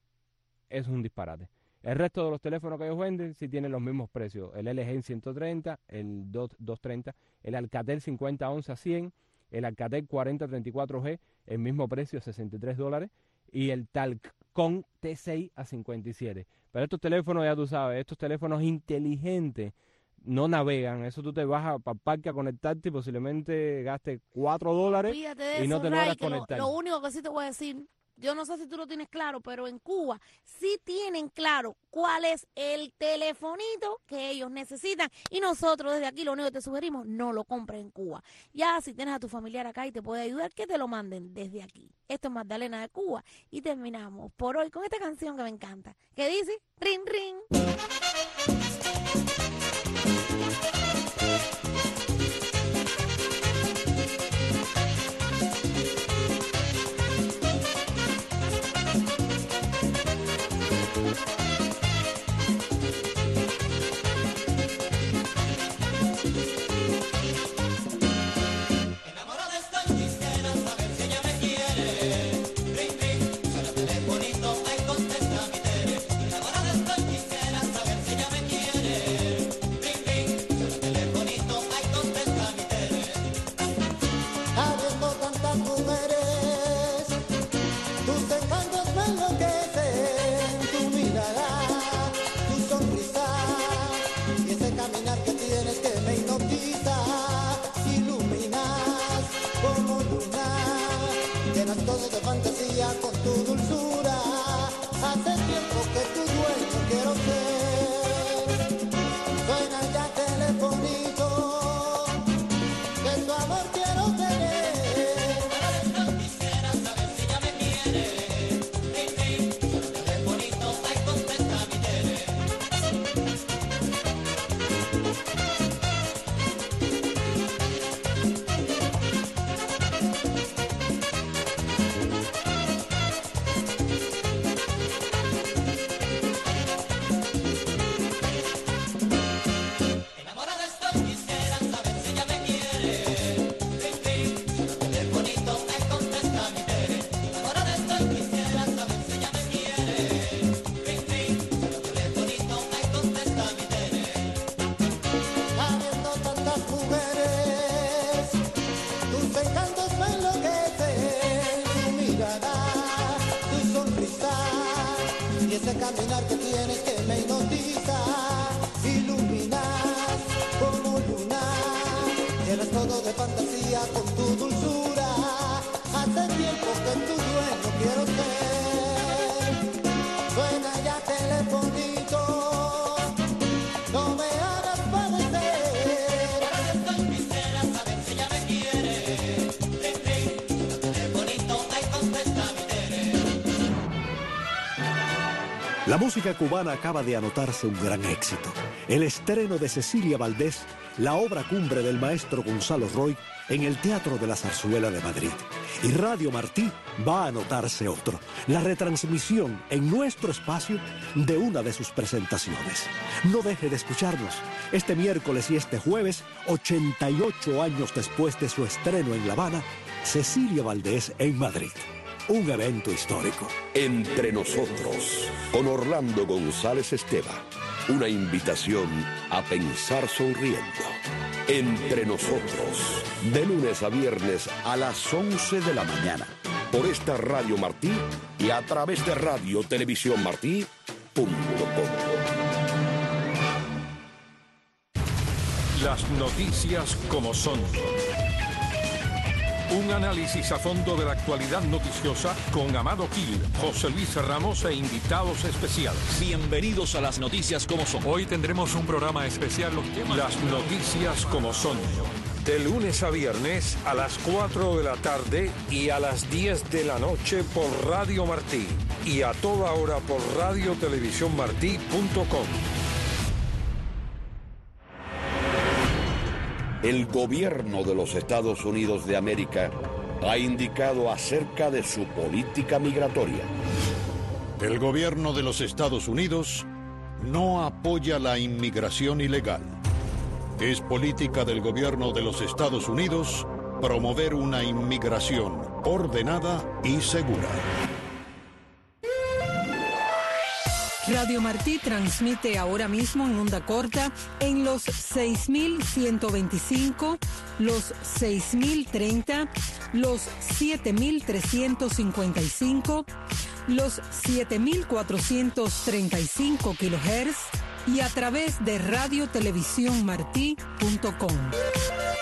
Es un disparate. El resto de los teléfonos que ellos venden sí tienen los mismos precios. El LG en 130, el 230, el Alcatel 5011 a 100, el Alcatel 4034G, el mismo precio, $63, y el Talcon T6 a 57. Pero estos teléfonos, ya tú sabes, estos teléfonos inteligentes no navegan. Eso tú te vas para el parque a conectarte y posiblemente gastes $4 Olvídate de y no eso, te Ray, logras que conectar. lo único que sí te voy a decir, yo no sé si tú lo tienes claro, pero en Cuba sí tienen claro cuál es el telefonito que ellos necesitan. Y nosotros desde aquí lo único que te sugerimos, no lo compres en Cuba. Ya si tienes a tu familiar acá y te puede ayudar, que te lo manden desde aquí. Esto es Magdalena de Cuba. Y terminamos por hoy con esta canción que me encanta. Que dice, ring, ring. Con tu dulzura, hace tiempo que tu dueño quiero ser. Suena ya telefonito, que tu amor quiero tener. Quisiera saber si ya me quiere. Ring, ring, suena telefonito, ay, contesta mi tele. Caminar que tienes que me hipnotiza, iluminas como luna, llenas todo de fantasía con tu dulzura, hace tiempo que tu dueño quiero ser, suena ya telefonito, no me hagas padecer, quisiera saber si ya me quiere, ring, ring, telefonito, ay, contesta mi tele. La música cubana acaba de anotarse un gran éxito. El estreno de Cecilia Valdés, la obra cumbre del maestro Gonzalo Roig, en el Teatro de la Zarzuela de Madrid. Y Radio Martí va a anotarse otro, la retransmisión en nuestro espacio de una de sus presentaciones. No deje de escucharnos. Este miércoles y este jueves, 88 años después de su estreno en La Habana, Cecilia Valdés en Madrid. Un evento histórico. Entre nosotros, con Orlando González Esteva. Una invitación a pensar sonriendo. Entre nosotros, de lunes a viernes a las 11 de la mañana. Por esta Radio Martí y a través de radiotelevisiónmartí.com. Las noticias como son. Un análisis a fondo de la actualidad noticiosa con Amado Gil, José Luis Ramos e invitados especiales. Bienvenidos a las noticias como son. Hoy tendremos un programa especial, los temas. Las noticias como son. De lunes a viernes a las 4 de la tarde y a las 10 de la noche por Radio Martí. Y a toda hora por radiotelevisiónmartí.com. El gobierno de los Estados Unidos de América ha indicado acerca de su política migratoria. El gobierno de los Estados Unidos no apoya la inmigración ilegal. Es política del gobierno de los Estados Unidos promover una inmigración ordenada y segura. Radio Martí transmite ahora mismo en onda corta en los 6.125, los 6.030, los 7.355, los 7.435 kHz y a través de radiotelevisiónmartí.com.